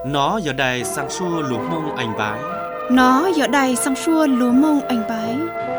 Nó giờ đây sang xua lúa mông anh bái. Nó giờ đây sang xua lúa mông anh bái.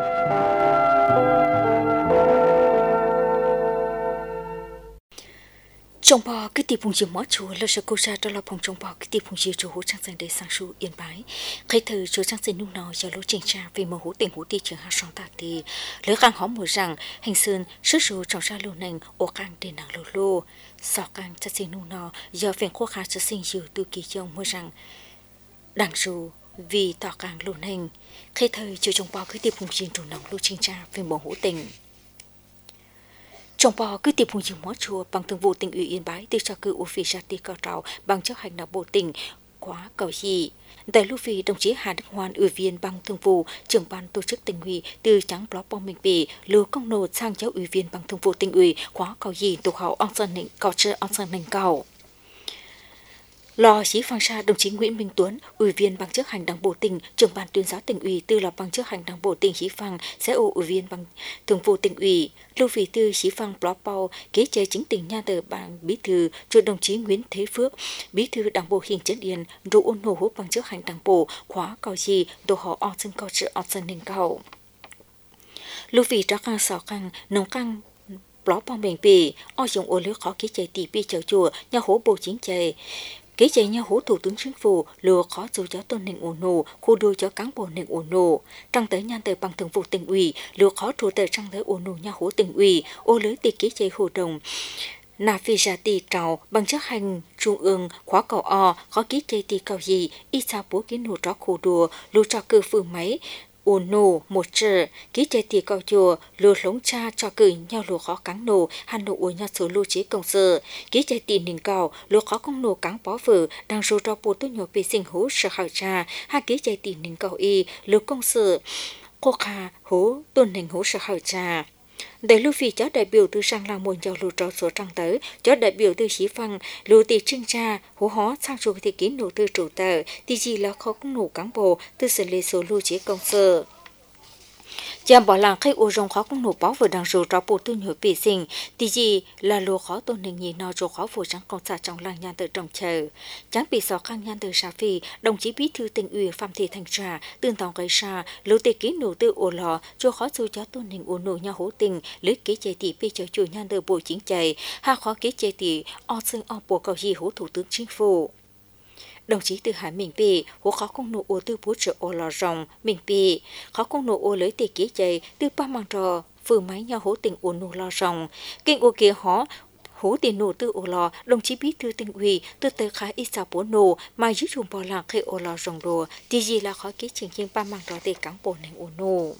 Trong bò cái tiệp phùng chiều mót chùa là sự cô ra cho là phòng trong bò cái tiệp phùng chiều chủ hỗ trang sang để sang su yên bái khai thử chủ trang sinh nung nọ giờ lối trình tra vì mở hỗ tiền hỗ tiền trường hạ song tạ thì lỡ càng hóm mùa rằng hành sơn sức số trong ra lô nành ô càng để nặng lô lô sọ càng trang sinh nung nọ giờ phiền khô khá sẽ sinh nhiều từ kỳ trong mùa rằng đằng dù vì tỏ càng lô nành khai thử chủ trong bò cái tiệp phùng chiều chủ nòng lối trình tra vì mở hỗ tình trong bò cứ tiệp hùng chiều mót chùa bằng thường vụ tỉnh ủy Yên Bái từ cho cử phi ra ti cao trào bằng chấp hành đạo bộ tỉnh quá cầu gì tại lúc vì đồng chí Hà Đức Hoan ủy viên bằng thường vụ trưởng ban tổ chức tỉnh ủy từ trắng blog bom mình bì lưu công nô sang cháu ủy viên bằng thường vụ tỉnh ủy quá cầu gì tục hậu ông sơn nịnh cầu chơi ông sơn nịnh cầu lò chí phang sa đồng chí Nguyễn Minh Tuấn ủy viên ban chấp hành đảng bộ tỉnh trưởng ban tuyên giáo tỉnh ủy tư là ban chấp hành đảng bộ tỉnh chí phang sẽ ủy viên ban thường vụ tỉnh ủy lưu vị tư chí phang blog bao kế chế chính tỉnh nha tờ ban bí thư cho đồng chí Nguyễn Thế Phước bí thư đảng bộ huyện Trấn Yên rụ ôn hồ hút ban chấp hành đảng bộ khóa cầu gì đồ họ on sân cầu chữ on sân nền cầu lưu vị trắc càng sọ càng nông càng blog bao mình bì o dùng ô lưới khó kế chế tỷ pi chợ chùa nhà hố bộ chính chế kế chế nhà hố thủ tướng chính phủ lừa khó dù giáo tôn nền ổn nổ khu đôi cho cán bộ nền ổn nổ trăng tới nhan tới bằng thường vụ tỉnh ủy lừa khó thủ tới trăng tới ổn nổ nhà hố tỉnh ủy ô lưới tỷ kế chế hội đồng nà phi ra tỷ trào bằng chấp hành trung ương khóa cầu o khó kế chế tỷ cầu gì ít sao bố kiến nổ cho khu đùa lừa cho cử phương máy ổn nổ một trở ký chế tỷ cầu chùa lừa lống cha cho cử nhau lừa khó cắn nổ hành nổ uống nhau số lưu trí công sở ký chế tỷ nền cầu lừa khó công nổ cắn bó vử đang rô cho bộ tốt nhỏ vệ sinh hố sở hảo trà hai ký chế tỷ nền cầu y lừa công sở cô khả hố tôn nền hố sở hảo trà để lưu phi cho đại biểu từ sang làm một dầu lụt trò số trăng tới cho đại biểu từ xí phăng lưu tỷ trưng tra hố hó sang số thì kín nổ từ chủ tờ thì gì là khó công nổ cán bộ từ xử lý số lưu chế công sở chàng bỏ làng khách ô rong khó công nổ báo vừa đang rủ cho bộ tư nhồi vệ sinh thì gì là lúa khó tôn nền nhì nó rồi khó phủ trắng công xã trong làng nhan tự trồng chờ chẳng bị sọ khăn nhan tự xà phi đồng chí bí thư tỉnh ủy Phạm Thị Thanh Trà tương tòng gây xa lưu tỷ ký nổ từ ô lò cho khó dù cho tôn nền ô nổ nhà hố tình lấy kế chế tỷ pi cho chủ nhan tự bộ chính chạy ha khó kế chế tỷ o xưng o bộ cầu gì hố thủ tướng chính phủ đồng chí từ Hải mình bị hố khó công nổ ô từ bố trợ ô lò rồng mình bị khó công nổ ô lấy tỷ kế chạy từ ba mang trò vừa máy nhau hố tình ô nổ lò rồng kinh ô kia hó hố tiền nổ từ ô lò đồng chí bí thư tỉnh ủy từ tới khá ít sao bố nổ mà dưới chùm bò làng khi ô lò rồng đồ thì gì là khó kế trình trên ba mang trò để cán bộ nền ô nổ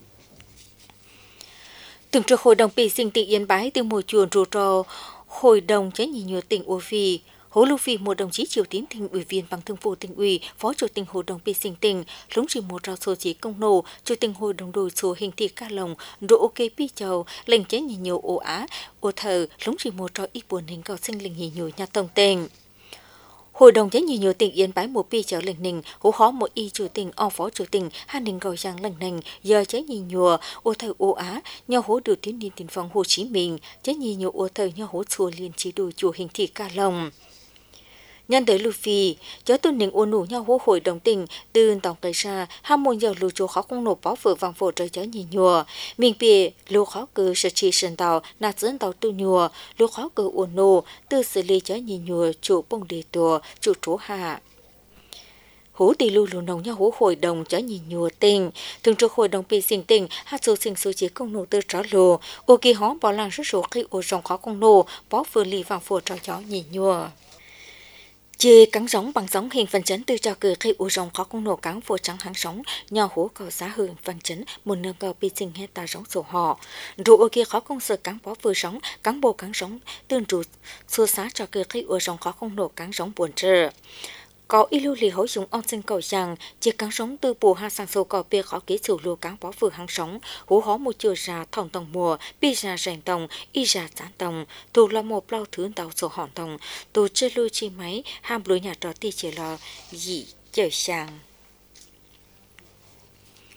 thường trực hội đồng bị sinh tỉnh Yên Bái từ môi trường rùa trò hội đồng chế nhị nhựa tỉnh Ô Phi Hồ Lưu Phi một đồng chí Triều Tín tỉnh ủy viên bằng thường vụ tỉnh ủy, phó chủ tịch hội đồng bị sinh tỉnh, lũng chỉ một trò số chỉ công nổ, chủ tịch hội đồng đổi số hình thị ca lồng, độ ok pi chầu, lệnh chế nhị nhiều ổ á, ổ thờ, lũng chỉ một trò ít buồn hình cầu sinh lệnh nhị nhiều nhà tổng tỉnh. Hội đồng chế nhị nhiều tỉnh Yên Bái một pi chầu lệnh nình, hỗ khó một y chủ tịch, o phó chủ tịch, hai nình cầu giang lệnh nình, giờ chế nhị nhiều, ổ thờ ổ á, nhau hỗ điều tiến đi tỉnh phòng Hồ Chí Minh, chế nhị nhiều ổ thờ nhau hỗ chùa liên chỉ đổi chủ hình thị ca lồng. Nhân tới Lưu Phi, cho tôn nền ôn nụ nhau hỗ hội đồng tình, từ tổng cây ra, ham môn giờ lưu chỗ khó không nộp báo vừa vàng phổ trời chớ nhì nhùa. Mình bì, lưu khó cử sở trì sân tàu, nạt dẫn tàu tu nhùa, lưu khó cử ôn nụ, từ xử lý chớ nhì nhùa, chủ bông đề tùa, chủ trố hạ. Hố tỷ lưu lưu nồng nhau hố hội đồng chớ nhì nhùa tình, thường trực hội đồng bị sinh tình, hát số sinh số chế công nụ tư tró lù, ô kỳ hó bỏ làng rất số khi ô rồng khó công nụ, báo vừa lì vàng phổ trời chó nhì nhùa. Chê cắn giống bằng giống hình phần chấn từ cho cử khi u rồng khó công nổ cắn vô trắng hàng sống nhỏ hố cầu giá hưởng phần chấn một nâng cầu bị sinh hết ta giống sổ họ rủ ô kia khó công sợ cắn bó vừa sống cắn bồ cắn giống tương rủ xua xá cho cử khi u rồng khó công nổ cắn giống buồn trơ có y lưu lì hối dùng on sinh cầu rằng chỉ cắn sống từ bù ha sang sâu cầu bia khó kỹ sủ lưu cắn bó vừa hàng sống hố hó một chiều ra thòng tòng mùa bi ra rèn tòng y ra gián tòng tù là một lao thứ tàu sổ hòn tòng tù chơi lưu chi máy ham lối nhà trò ti chỉ là dị trời sang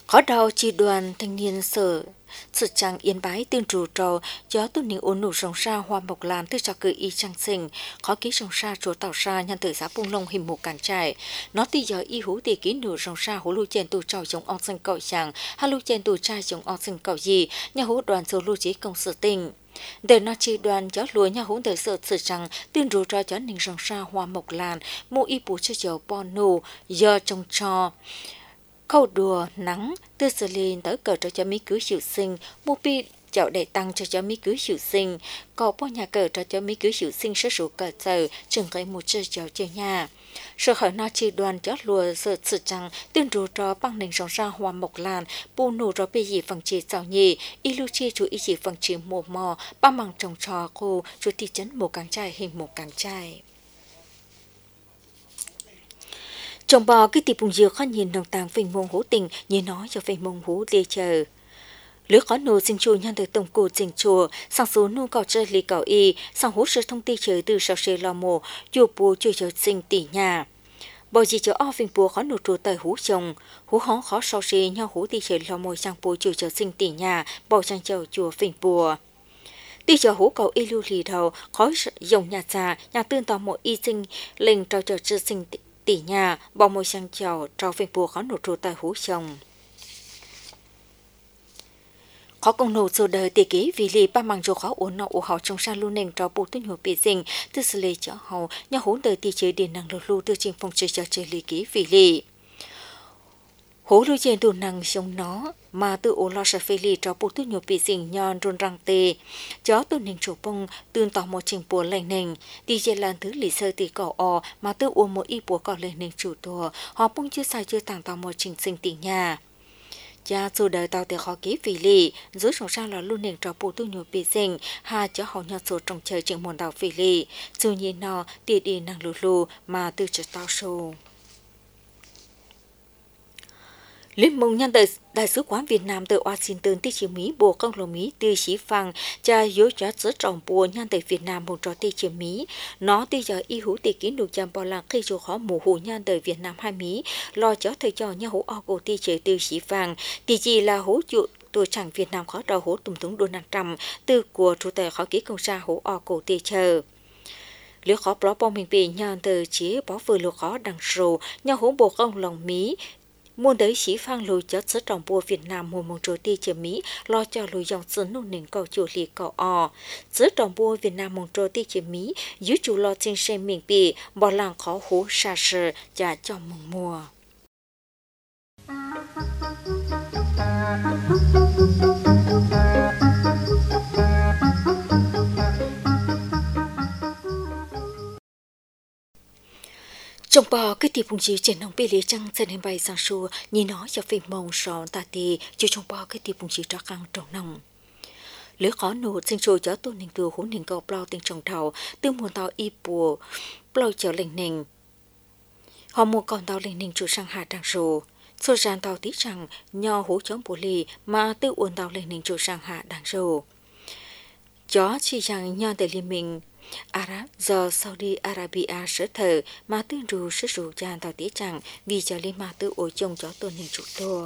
Khó đầu chi đoàn thanh niên sở sự trang Yên Bái tương trụ trò gió tu ninh ổn nụ rồng sa hoa mộc lan tư cho cử y trang sinh khó ký rồng sa chỗ tàu sa nhân thời giá bung lông hình một cản trải nó ti gió y hú tì ký nụ rồng sa hú lưu chèn tù trò giống ong sinh cậu chàng ha lưu chèn tù trai giống ong sinh cậu gì nhà hú đoàn số lưu chí công sự tình để nó chi đoàn gió lúa nhà hú đời sợ sự trang tương trụ trò gió ninh rồng sa hoa mộc lan mô y bù cho gió bon nụ giờ trồng trò khâu đùa nắng từ xử lý tới cờ cho mỹ cứ hiệu sinh mục bị chậu để tăng cho mỹ cứ hiệu sinh có bao nhà cờ cho mỹ cứ hiệu sinh số số cờ giờ chừng cái một chơi chậu chơi nhà sở khởi nó chỉ đoàn chót lùa sợ sự trăng tuyên rủ cho băng nền rong ra hoa mộc lan bù nụ cho bây giờ phần chỉ giàu nhì ilu chi chủ ý chỉ phần chỉ mồ mò ba măng trồng trò cô chủ thị trấn một càng trai hình một càng trai trong bò cái tiệp bùng dừa khó nhìn đồng tàng phình mông hố tình như nói cho phình mông hố lê chờ lứa khó nô sinh chùa nhân từ tổng cổ sinh chùa sang số nô cào chơi lì cào y sang hố sự thông tin chờ từ sau xe lo mồ chùa bùa chơi chờ sinh tỷ nhà bao gì cho o phình bùa khó nô chùa tới hú chồng hú hóng khó sau xe nhau hú đi chờ lo mồ sang bùa chơi chờ sinh tỷ nhà bao sang chờ chùa phình bùa đi chờ hú cầu y lưu lì đầu khó dùng nhà trà nhà tương tỏ một y sinh lên trao chờ chưa sinh tỷ nhà bao môi sang chào trao phình bùa khó nổ trù tại hú chồng khó công nổ số đời tỷ ký vì lì ba mang dù khó uốn nọ u hào trong sa lu nền trao bù tuyên hồ bị dình từ xử lý chở hầu nhà hú đời tỷ chế điện năng lưu từ trình phong chơi cho chơi lì ký vì lì hố lưu trên đủ năng sống nó mà từ ô lo sa phê lì trao bù tuyên hồ bị dình nhon run răng tê chó từ nền chủ bông tương tỏ một trình bùa lành nền tỷ chế lan thứ lì sơ tỷ cỏ o mà từ uống một y bùa cỏ lên nền chủ tùa họ bông chưa sai chưa tàng tỏ một trình sinh tỷ nhà cha dù đời tao thì khó ký vì lì dưới sổ sang là luôn nền trò bù tu nhiều bị dình hà cho họ nhặt số trong chơi trường môn đào vì lì dù nhìn nó tì đi năng lù lù mà từ trở tao sâu Liên mong nhân đại sứ quán Việt Nam từ Washington tới chiếm Mỹ bộ công lô Mỹ từ xí phăng cha yếu cho giữa trọng bùa nhân tại Việt Nam một trò tây chiếm Mỹ nó tới giờ y hữu tây kiến được chăm bao là khi dù khó mù hủ nhân tại Việt Nam hai Mỹ lo cho thời cho nhà hữu ô tây chế từ xí phăng thì chỉ là hữu dụ tuổi chẳng Việt Nam khó đầu hữu tùng túng Donald Trump từ của chủ tịch khó ký công sa hữu ô tây chờ nếu khó bỏ bom mình bị nhân từ chỉ bỏ vừa lúa khó đằng sầu nhà hữu bộ công lòng Mỹ muôn đấy sĩ phang lùi cho rất trọng bùa Việt Nam mùa mong trôi ti chế Mỹ lo cho lùi dòng sân nông nền cầu chủ lì cầu o rất trọng bùa Việt Nam mong trôi ti chế Mỹ dưới chủ lo trên xe mình bị bỏ làng khó hú xa sờ trả cho mong mùa trong bò cái tiệp bùng chiếu trên nông bì lì trăng trên hình bay sang xua nhìn nó cho phim mông sòn tà tì cho trong bò cái tiệp bùng chiếu tra căng trong nông lứa khó nổ sinh sôi cho tôn hình từ hỗn hình cầu bao tình trồng thảo từ nguồn tàu y bùa bao trở lệnh nền họ một con tàu lệnh nền chủ sang hạ đang sổ số ràn tàu tí rằng nho hú chống bùa lì mà từ uốn tàu lệnh nền chủ sang hạ đang sổ chó chỉ rằng nho tại liên minh Arab do Saudi Arabia sở thờ mà tương rù sử dụng chan tàu tía chẳng vì cho lên mà tự ổ chung cho tôn hình chủ tô.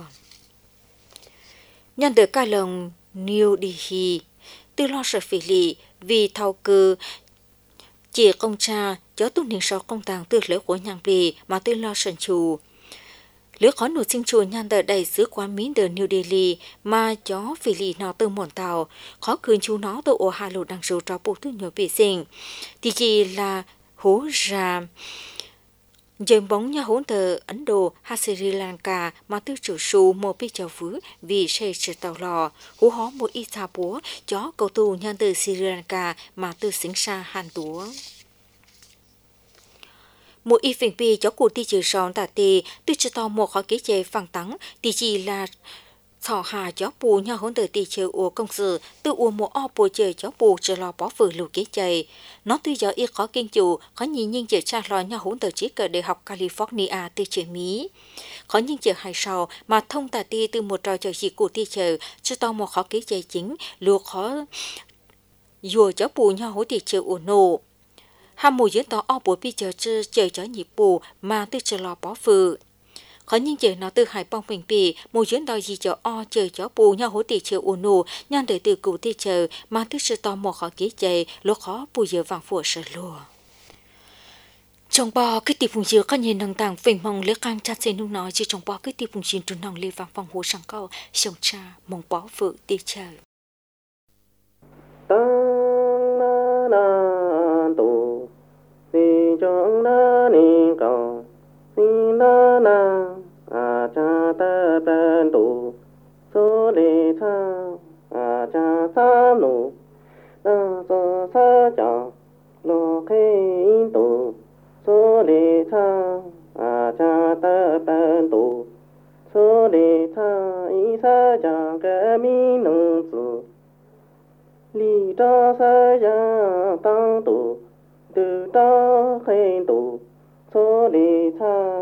Nhân được ca lòng New Delhi từ lo sợ phỉ lì vì thao cơ chỉ công cha cho tôn hình sau công tàng từ lễ của nhàng bì mà tư lo sần chủ. Lứa khó nụ sinh chùa nhân tờ đại sứ quán Mỹ từ New Delhi mà chó phỉ lì nó từ muộn tàu khóคืน chú nó từ ổ hà lộ đằng sâu cho bộ tư nhiều bị sinh thì chỉ là hố ra dần bóng nhà hỗn tờ Ấn Độ hay Sri Lanka mà tư chủ su một bị chào phứ vì xe trở tàu lò hú hó một ít xa búa chó cầu tù nhân từ Sri Lanka mà tư sinh xa hàn túa một ít phiền bì cho cụ ti trừ sòn tà tì từ cho tàu một khó kế chế phẳng tắng thì chỉ là thọ hà cho bù nhà hỗn tờ ti trừ ủa công sự từ ủa một o bù chơi cho bù trở lo bỏ vừa lù kế chế nó từ giờ ít khó kinh chủ khó nhìn nhưng chỉ cha lo nhà hỗn tờ chỉ cờ đại học California từ chế Mỹ khó nhưng chỉ hai sau mà thông tà ti từ một trò chơi gì cụ ti trừ cho tàu một khó kế chế chính lùa khó dùa cho bù nhà hỗn ti trừ ủa nổ ham mùi diễn tỏ o bùa bị chờ cho nhịp bù mà tư chờ lo bỏ phừ khó nhìn chơi nó từ hải bong bình bì mùi chuyến đòi gì cho o chơi cho bù nhau hỗ tỷ chờ u nụ nhan đời từ cụ tỷ chờ mà thức sự tò mò khó ký chơi lúc khó bù giờ vàng phủa sở lùa trong bò cái tiệp phùng dừa có nhìn nâng tàng phình mong lưỡi căng chặt xe nung nói chỉ trong bò cái tiệp phùng dừa trốn nòng lì vàng vòng hồ sang câu sông cha mong bó vợ tỷ chờ tu si trong na ni cầu si na na a cha ta ben tu so le cha a cha sa nu na so sa cha lo khe tu so le cha a cha ta ben tu so le cha i sa cha ke mi nong su li ta sa ya tang tu từ ta khen tu số đi tha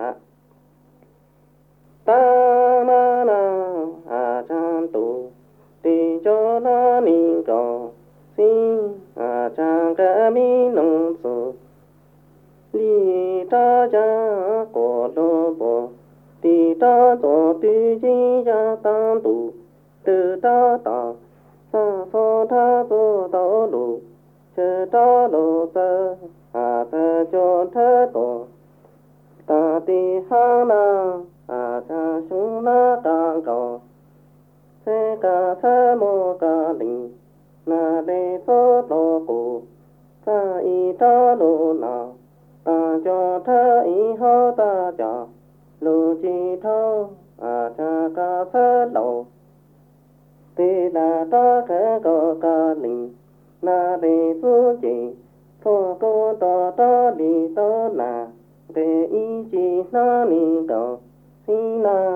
ta na na chan tu đi cho na ni co xin chan cái mi nong su li ta cha ko lo bo đi ta cho tu ji ya tang tu từ ta ta sa so tha so tao lu chớ đó lộ sơ thơ cho thơ tổ ta ti ha na cha xuống na trang cầu se ca sa mô ca linh na đề so lo cụ sa y ta lộ na ta cho thơ y ho ta cha lu chi thơ cha ca sa lộ ti là ta khẽ có ca linh na đề su chi thô cô ta đi ta na đề y chi na ni cầu si na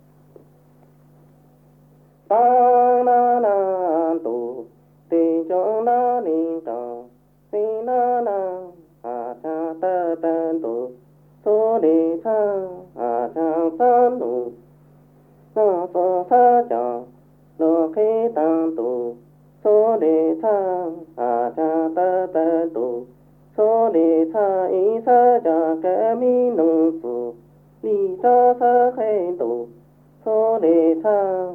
ta na tu ti cho na ni cầu si na cha ta ben tu so đi cha cha san tu na so sa cha lo khi tăng tu số đề tha cha ta ta tu số đề tha y sa cha ke mi nong su li ta sa khe tu số đề tha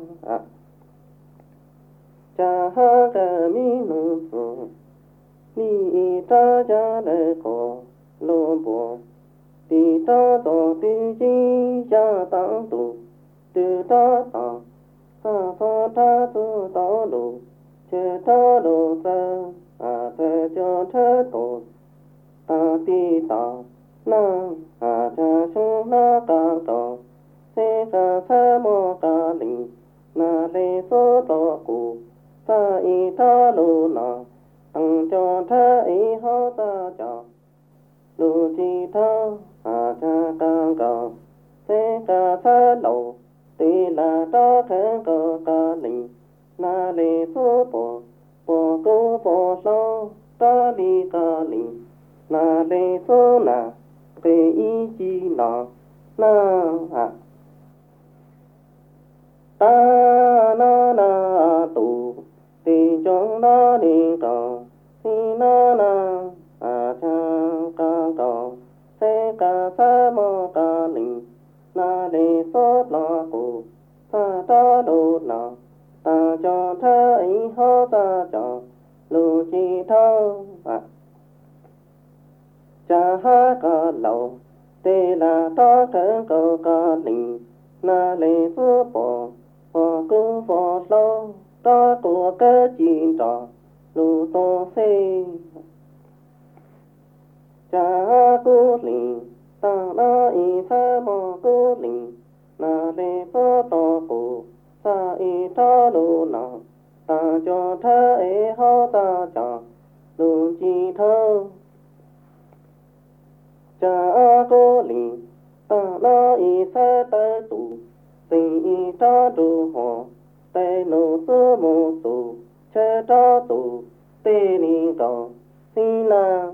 cha ha ke mi nong su li ta cha de ko lo bo ti ta to ti ji cha tang tu tu ta ta sa sa ta tu ta lu chớ ta đồ sa thơ cho thơ tổ ta ti ta na cha su na ca to se ca sa mo ca linh na le so to ku sa y ta lu na tăng cho thơ y ho ta cha lu chi ta cha ca ca se ca sa lo ti la ta thơ ca linh na le so po cô po so ta đi ca li na le so na pe y chi na ta na tu ti chong na đi ca si na cha ca se ca sa mo ca li na le so la ku ta ta do na ta cho thơ ý ho ta cho lu chi thơ cha ha ca lầu tê là ta thơ cơ ca linh na lê phú bò cú bò lâu ta của cơ chi trò lu tô phê cha cú linh ta na y sa mò cú linh na lê phú tô cụ ta y ta lu na ta cho thơ e ho ta cha lu chi thơ cha cô li ta na y sa ta tu ti y ta tu ho te no su mo tu che ta tu te ni cầu si na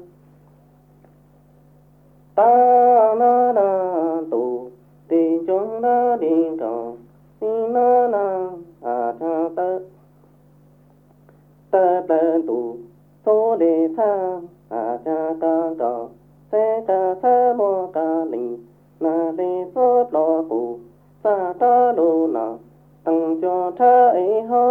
ta na tu ti chong na đi cầu si na cha ta tu số đề tha cha ca se ca sa mo ca linh na le so lo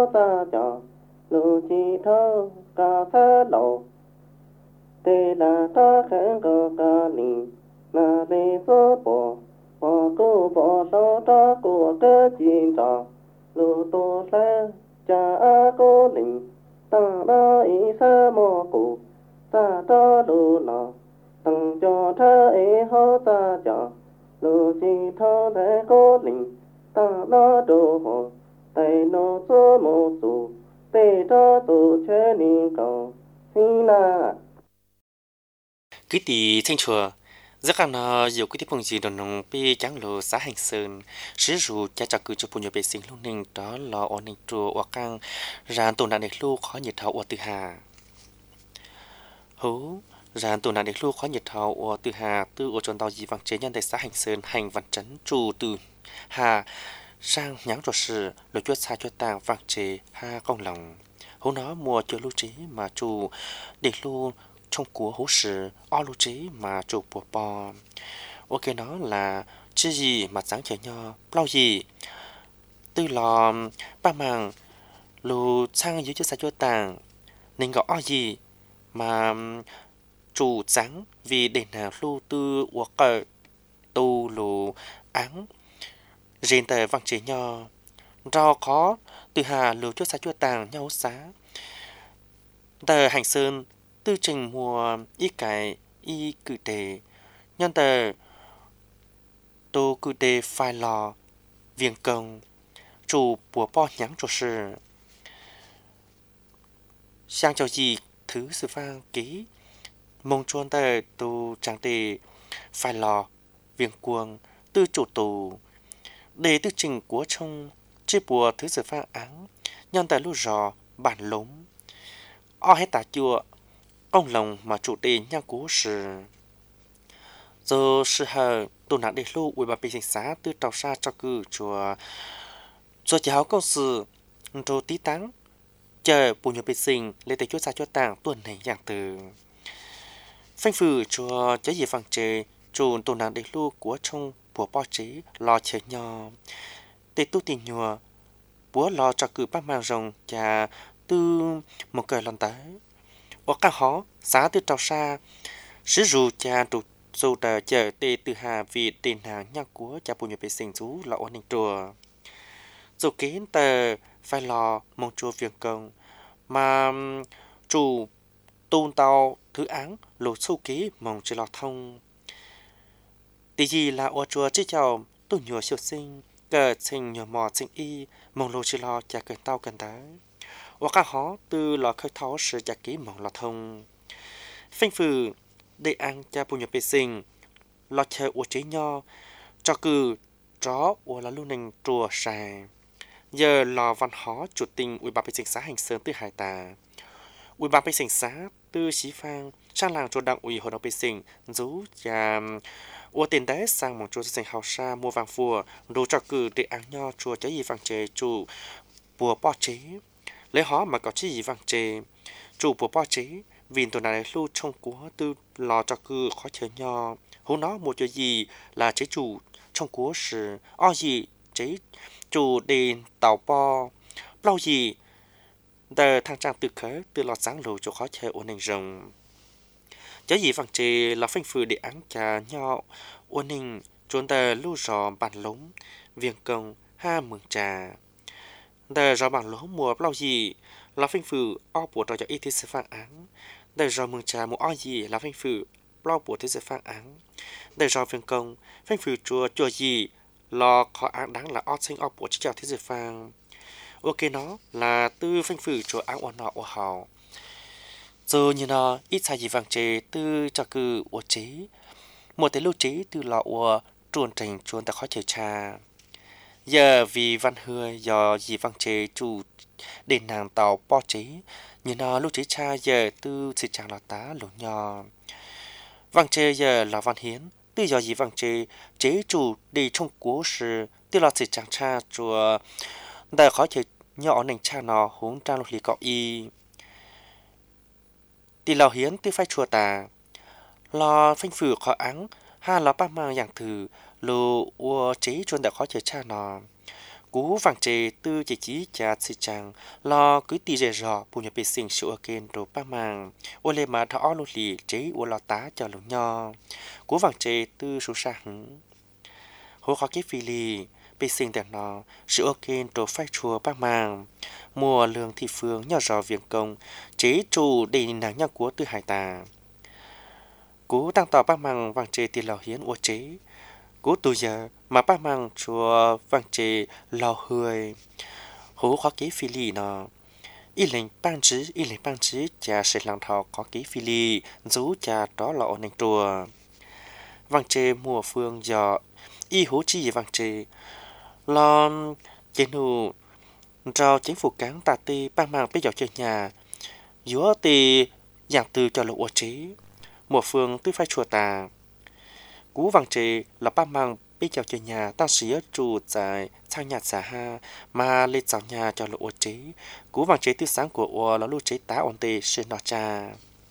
hô ta cho lu chi thơ ca sa lộ tê là ta khen cơ ca ni na lê số bộ bỏ cô bỏ số ta của cơ chín trò lu tô sa cha cô linh tăng đa ý sa mô cụ ta ta lu nọ tăng cho thơ ý hô ta cho lu chi thơ thế cô linh tăng đa đồ hồ tay nó số mô tù tê ta tù chế ni cầu xin na Cái tỷ thanh chùa rất là nó nhiều cái tiếp phong gì đồng nông bị trắng lô xã hành sơn sử dụng cha trò cử cho phụ nữ vệ sinh lúc ninh đó là ổn định chùa hoặc căng ràn tồn nạn để lưu khó nhiệt thảo ở từ hà hú ràn tồn nạn để lưu khó nhiệt thảo ở từ hà từ ở tròn tàu gì vàng chế nhân tại xã hành sơn hành văn trấn trụ từ hà sang nhãng trò sự lối chuột xa chuột tàng vàng chế ha công lòng hú nó mùa chưa lưu trí mà chủ để lưu trong của hố sử o lưu trí mà chủ bộ bò ok nó là chứ gì mà sáng chờ nho bao gì từ lò ba màng lù sang dưới chiếc xe chuột tàng nên gọi o gì mà chủ sáng vì để nào lưu tư của cờ tu lù áng riêng tờ vàng chế nho do khó từ hà lù chiếc xe chuột tàng nhau xá tờ hành sơn tư trình mùa y cái y cử đề nhân tờ tô cử đề phai lò viên công chủ của bo nhắn cho sự sang cho gì thứ sự vang ký mong chuan tờ tô trang đề phai lò viên cuồng tư chủ tù để tư trình của trong chi bùa thứ sự vang áng nhân tờ lúc rò bản lống o hết tả chùa ông lòng mà chủ đề nhà cố sự giờ sự hờ tụ nạn để lưu ủy ban sinh xã từ tàu xa cho cử chùa cho cháu câu sự rồi tí táng chờ bùn nhiều bệnh sinh lấy tới chỗ xa cho tàng tuần này dạng từ phanh phử cho cháu gì vàng chế chủ tụ nạn để lưu của trong bùa bao chế lo chờ nhau để tu tình nhùa búa lo cho cử bác mang rồng và từ một cờ lần tới ở các họ xã từ tàu xa sử dụng cha tụ dù đã chờ tê từ hà vì tiền hàng nhang của cha bùn nhập vệ sinh chú là ổn định chùa dù kiến tờ phải lò mong chùa việc công mà chủ tôn tàu thứ án lột sâu ký mong chỉ lò thông tí gì là ở chùa chỉ chào tôi nhùa siêu sinh cờ sinh nhùa mò sinh y mong lột chỉ lò cha cần tao cần tới và các họ từ lò khơi tháo sự chặt ký mong lò thông phanh phừ để ăn cha bùn nhập vệ sinh lò chơi của chế nho cho cử chó của là lưu nành chùa xài giờ lò văn hóa chủ tình ủy ban vệ sinh xã hành sơn từ hải tà ủy ban vệ sinh xã từ xí phang sang làng chùa đảng ủy hội đồng vệ sinh rú và của tiền đấy sang một chùa sinh hào sa mua vàng phùa đồ cho cử để ăn nho chùa chế gì vàng chế chủ bùa bao chế lấy họ mà có chế gì vàng chế chủ bùa bao chế vì tụi này lưu trong của tư lò cho cư khó chơi nho hú nó một chỗ gì là chế chủ trong của sự o gì chế chủ đền tàu po lâu gì tờ thang trang tự khởi từ lò sáng lù cho khó chơi ổn định rồng chế gì vàng chế là phanh phừ để ăn trà nho ổn định trốn tờ lưu rò bàn lống viên công ha mừng trà tờ rò bàn lống mùa lâu gì là phanh phừ o bộ trò cho y tế sự phản án đời rò mừng trà một o gì là phanh phừ lo bộ thế sự phản án đời rò viên công phanh phừ chùa gì lo khó án đáng là o sinh o bộ chỉ cho thế sự phản ok nó là tư phanh phừ chùa án o nọ o hào rồi như nó ít sai gì vàng chế tư cho cử o chế một thế lưu chế từ lọ o chuồn trình chuồn ta khó chơi trà giờ vì văn hưa do gì vàng chế chủ để nàng tàu po chế như nó lúc chế cha giờ tư sự chàng là tá lỗ nhỏ vàng chế giờ là văn hiến tư do gì vàng chế chủ đi trong cố sự tư là sự chàng cha chùa đại khó chơi nhỏ nền cha nó hướng trang lục lì cọ y tư lò hiến tư phải chùa tà lo phanh phử khó áng ha là ba mang dạng thử lô ua chế chuẩn đại khó chơi cha nó cú vàng chế tư chỉ cha si chang lo cứ tì rẻ rò bù nhập bị sinh sửa kênh đồ ba màng ô lê mà thọ lô lì chế ô lò tá cho lũ nho cú vàng chế tư số sa hứng hố khó cái phi lì bị sinh đẹp nó sửa kênh đồ phai chùa ba màng mùa lương thị phương nhỏ rò viện công chế chủ để nàng nhau của tư hải tà cú tăng tỏ ba màng vàng chế tiền lò hiến ô chế cú tù giờ mà ba mang chùa vàng chế lò hươi hố khó ký phi lì nó y lệnh ban chí cha sẽ làm thọ có ký phi lì rú cha đó là ổn định chùa vàng chế mùa phương giờ y hố chi vàng chế lo chế nụ cho chính phủ cán tà ti ba mang bây giờ chơi nhà dúa ti dạng từ cho lộ chế mùa phương tư phai chùa tà cú vàng chế là ba mang bây giờ chơi nhà tao xía trụ tại sang nhà xã ha mà lên giáo nhà cho lộ chế cú vàng chế tư sáng của ô là lưu chế tá ổn tê xin nó cha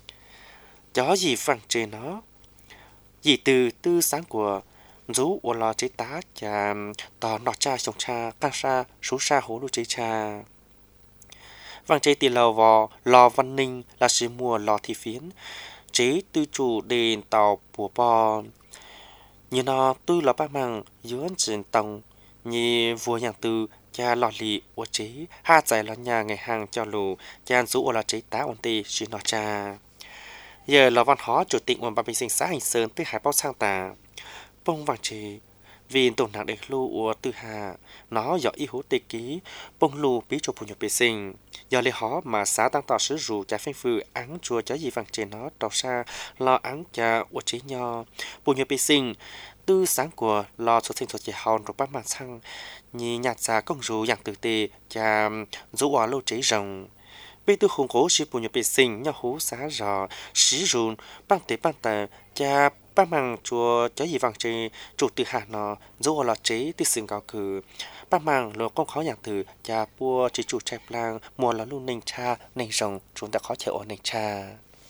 chó gì vàng chế nó gì từ tư sáng của rú ô là chế tá cha tỏ nó cha sống cha tăng sa số sa hố lưu chế cha vàng chế tiền lò vò lò văn ninh là sự mùa lò thị phiến chế tư chủ đền tàu bùa bò như nó tư là ba mang dưới trên tông như vua nhà tư cha lò lì ô chế ha giải là nhà ngày hàng cho lù cha rú ô là chế tá ổn tê xin nó cha giờ là văn hóa chủ tịch nguồn ba sinh xã Hành Sơn tư hải bao sang tà bông vàng chế vì tổng nặng để lưu ua tư hà nó do y hố tê ký bông lưu bí cho phụ nhập bê sinh do lê hó mà xã tăng tỏ sứ rủ cha phanh phư áng chùa cho gì vàng chế nó đọc xa lo áng cha ua chế nho phụ nhập bê sinh tư sáng của lo số sinh số chế hòn rồi bắt mặt xăng như nhạt xa công rủ dạng tử tê cha rủ ua lâu chế rồng bê tư khung cố sư phụ nhập bê sinh nhau hú xá rò xí rùn băng tê cha ba mang chùa cho gì vàng chế chủ từ hà nó dù là chế từ sừng cao cử ba mang lo công khó nhàng từ cha bua chỉ chủ trai lang mùa là luôn nền cha nền rồng chúng ta khó chịu ở nền cha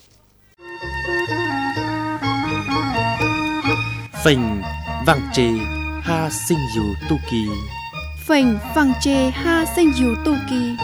phình vàng chế ha sinh dù tu kỳ phình vàng chế ha sinh dù tu kỳ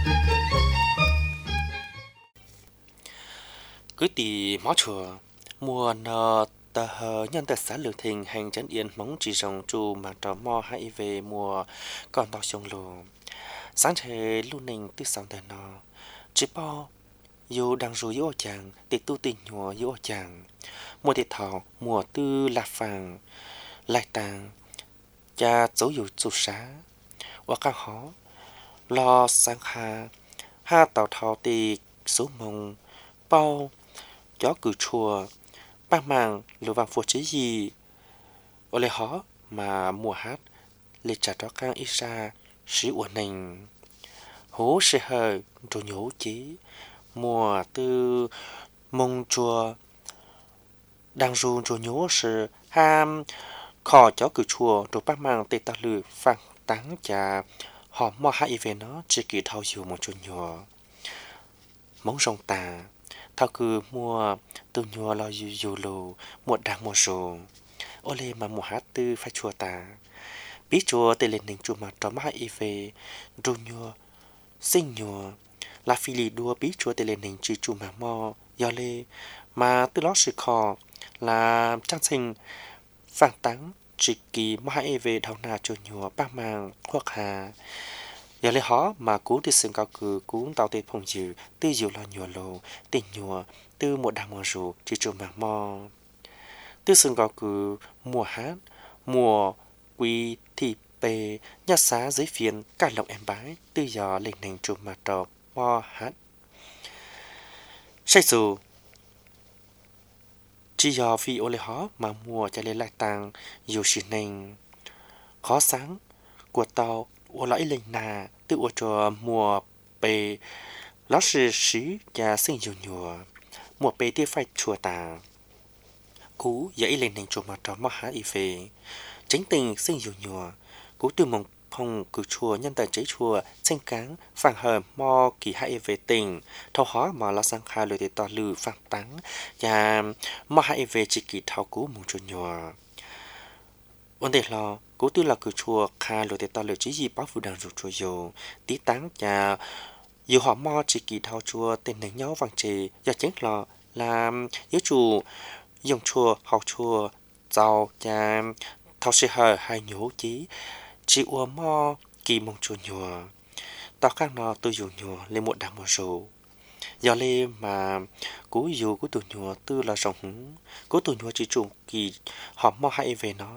cứ tì máu chùa mùa nợ tờ hờ nhân tờ xã lược thình hành chấn yên móng chỉ rồng trù mà trò mò hay về mùa còn tao sông lù sáng thế luôn nình tư sáng tờ nó chỉ bao dù đang rùi ô chàng để tu tình nhùa ô chàng mùa thiệt thảo mùa tư lạc phàng lại tàng cha dấu dù dù xá và cao hó lo sáng ha tàu thảo tì số mông bao gió cử chùa ba màng lưu vàng phù chế gì ở lệ hó mà mùa hát lệ trả cho các ít ra sĩ uẩn nành hố sẽ hờ rồi nhổ chế mùa tư mông chùa đang run rồi nhổ sự ham khó chó cử chùa rồi ba màng tê ta lử phẳng táng chà họ mò hai về nó chỉ kỳ thao dù một chút nhỏ móng rồng tà thao cứ mua từ nhua lo dù lù một đằng một sổ ô lê mà mùa hát tư phải chùa tà bí chùa tê lên nền chùa mà trò mãi y về ru nhua sinh nhua là phi lì đua bí chùa tê lên nền chỉ chùa mà mò do lê mà từ đó sự khó là trang sinh phản tắng chỉ kỳ mãi về đầu nào chùa nhua ba màng hoặc hà giờ lấy họ mà cú thì sừng cao cử cú tàu tê phong dữ tư dữ lo nhùa lồ tình nhùa tư một đàm mùa rủ chỉ chùa mà mò tư sừng cao cử mùa hát mùa quý thị bề nhát xá dưới phiền cả lộng em bái tư giờ lên nền chùa mà trò mò hát say dù chỉ giờ phi ô lấy họ mà mùa cho lên lại tàng dù xì nền khó sáng của tàu ô lại lên nà tự ô cho mùa bề nó是十家生有nhùa mùa bề tiêu phải chùa tà cú giờ ý lên nền chùa mà trò mò há ý về chính tình sinh有nhùa cú từ mong phong cử chùa nhân tài chế chùa tranh cáng phẳng hờ mò kỳ hai về tình thâu hóa mà lo sang khai lời để tỏ lử phẳng tắng và mò hai về chỉ kỳ thao cú mong chùa nhùa vấn đề là cố tư là cứ chùa khai rồi để tao lời chỉ gì bảo phụ đàn rồi chùa dầu tí táng nhà dù họ mò chỉ kỳ thao chùa tên này nhau vàng trì giờ chính là làm yếu chủ dùng chùa học chùa giàu nhà thao sẽ hờ hai nhũ chí chỉ ua mò kỳ mong chùa nhùa tao khác nó tôi dùng nhùa lên một đằng một số giờ lên mà cố dù cố tụ nhùa tư là rộng cố tụ nhùa chỉ chủ kỳ họ mò hay về nó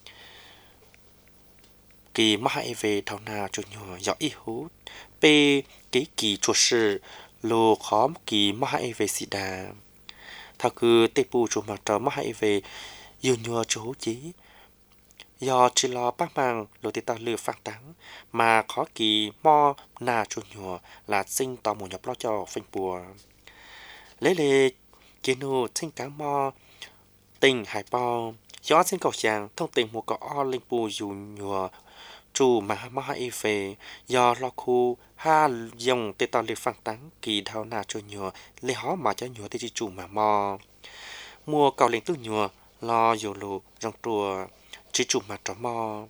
kỳ mò hay về thao nào chùa nhùa giờ ít hút p cái kỳ chuột sự lô khó kỳ mò hay về xì đà thao cứ tê bù chủ mặt trò mò hay về yêu nhùa chú chí do chỉ lo bác mang lô tê tao lừa phản táng mà khó kỳ mò nà chùa nhùa là sinh tao một nhập lo cho phanh bùa lấy lệ kiến nô sinh cá mò tình hải bao gió sinh cầu giang thông tình một cỏ linh bù dù nhùa chủ mà hay về do lo khu ha dùng tê tao lừa phản táng kỳ thao nà chùa nhùa lấy hó mà cho nhùa tê chỉ chủ mà mò mua cầu linh tư nhùa lo dù lù rong trùa chỉ chủ mà trò mò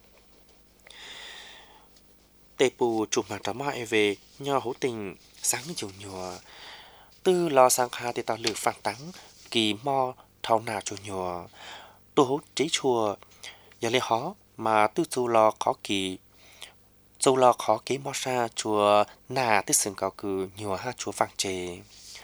tê bù chủ mà trò mò về nho hữu tình sáng dù nhùa tư lo sang kha tê tao lừa phản táng kỳ mò thao nà chùa nhùa tu hữu trí chùa giờ lấy hó mà tư dù lo khó kỳ dù lo khó kế mò sa chùa nà tư sừng cao cử nhùa ha chùa vàng trề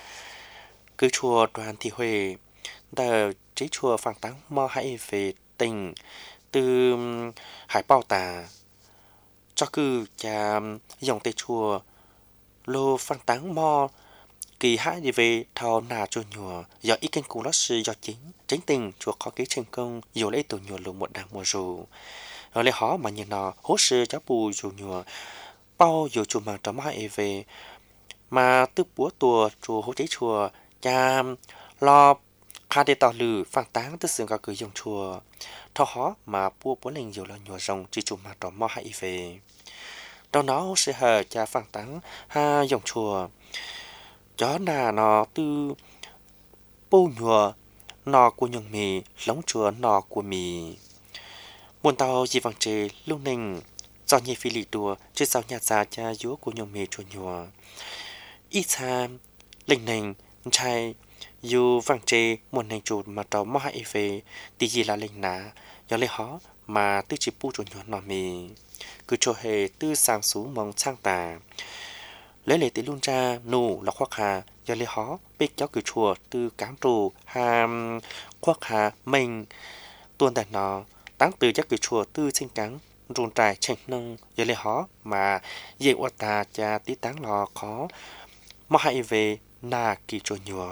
cứ chùa đoàn thị huệ đờ trí chùa phản táng mò hay về tình từ hải bao tà cho cứ cha dòng tây chùa lô phản táng mò kỳ hai đi về thao nà chùa nhùa do ý kiến cũ đó是do chính tình chùa khó kế thành công dù lấy tổ nhùa lô một đảng mùa rù rồi lấy họ mà nhìn nó hỗ sư cháu bù dù nhùa bao dù chùa mà trầm hai về mà tư búa tùa chùa hỗ chế chùa cha lo khai để tao lử phản táng tức sự cả cứ dùng chùa thọ họ mà bua búa lên dù là nhùa rồng chỉ chùa mà trầm hai về đâu nó hỗ sư hờ cha phản táng ha dùng chùa chó nà nó tư bô nhùa nọ của nhung mì lóng chùa nọ của mì muôn tàu gì vàng trề lưu ninh do nhị phi lì đùa chứ sao nhà già cha dúa của nhung mì chùa nhùa ít xa linh ninh trai dù vàng trề muôn hành chuột mà trò mò hại về tí gì là linh ná do lấy họ mà tư chỉ bu chùa nhùa nọ mì cứ cho hề tư sang xuống mong sang tà lấy lệ tí luôn ra nụ là khoác hà do lấy họ biết cháu cử chùa từ cán trù hà khoác hà mình tuôn đàn nó táng từ chắc cử chùa từ sinh cắn rùn trải chành nâng do lấy họ mà dễ qua tà cha tí táng lò khó mà hãy về nà kỳ chùa nhùa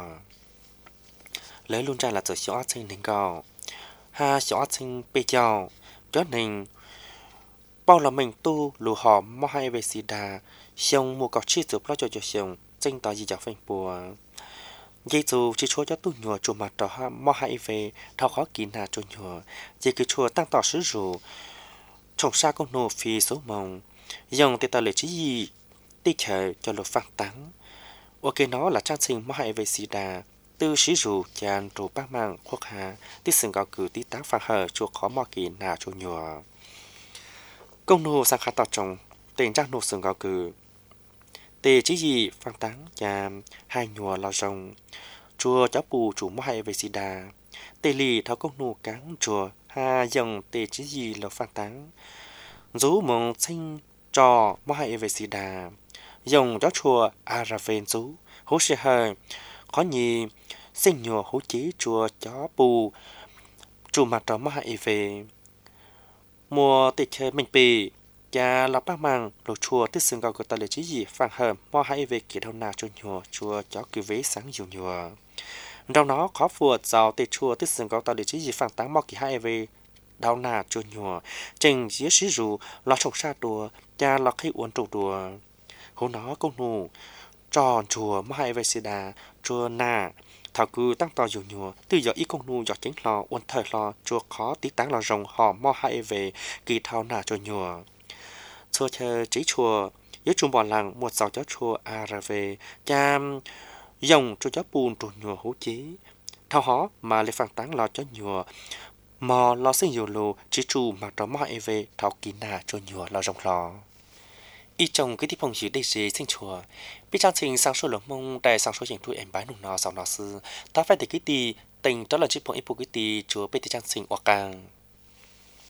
lấy luôn ra là giờ xóa sinh đến gò ha xóa sinh bê chào chó nình bao là mình tu lù họ mà hãy về xì đà xong mua cọc chi giúp lo cho xong tranh tỏ gì cho phanh bùa dây dù chỉ chúa cho tu nhùa chùa mặt đó ha mò hay về thao khó kín hà chùa nhùa dây cứ chùa tăng tỏ sứ rủ trồng xa con nô phi số mông dòng tê tờ lệ chí gì tí chờ cho lột phản tắng ok nó là trang sinh mò hay về xì đà tư sứ rủ chàn rủ bác mạng khoác hà tí sừng gạo cử tí tác phản hờ chùa khó mò kín hà chùa nhùa công nô sang khá tỏ trồng tên trang nô sừng gạo cử tê chỉ gì phản táng cha hai nhùa lò rồng chùa cháu bù chủ mò hay về xì đà tê lì thao công nô cáng chùa ha dòng tê chỉ gì là phản táng rú mong sinh trò mò hay về xì đà dòng cháu chùa ra phên rú hú sẽ hơi có nhì sinh nhùa hú chí chùa cháu bù chủ mặt trò mò hay về mùa tê chơi mình bì cha là bác mang lô chùa tích xương cao của ta lệ chỉ gì phản hờm mò hay về kỳ đâu nào chùa nhùa chùa chó cứ vế sáng dù nhùa đâu nó khó phượt giàu tê chùa tích xương cao ta lệ chỉ gì phản táng mò kỳ hay về đâu nào chùa nhùa trình dưới xí rù lo trồng sa đùa cha là khi uốn trầu đùa hố nó công nụ tròn chùa mò hay về xì đà chùa nà thảo cứ tăng to dù nhùa từ giờ ít công nụ giờ chính lo uốn thời lo chùa khó tí táng lo rồng họ mò hay về kỳ thao nà chùa nhùa chùa chờ chỉ chùa yếu chùa bỏ làng một sáu cháu chùa ra về cha dòng cho cháu bùn trù nhùa hú chí thao hó mà lấy phản táng lò cho nhùa mò lo sinh nhiều lô chỉ chủ mà đó mọi về tháo kín nà cho nhùa lo rong lo y chồng cái tiếp phong chữ đây gì sinh chùa biết trang trình sang số lượng mông đại sang số hình thui em bái nụ nó sau nó sư ta phải để cái tì tình đó là chiếc phong ipu cái tì chúa bên trang trình hoặc càng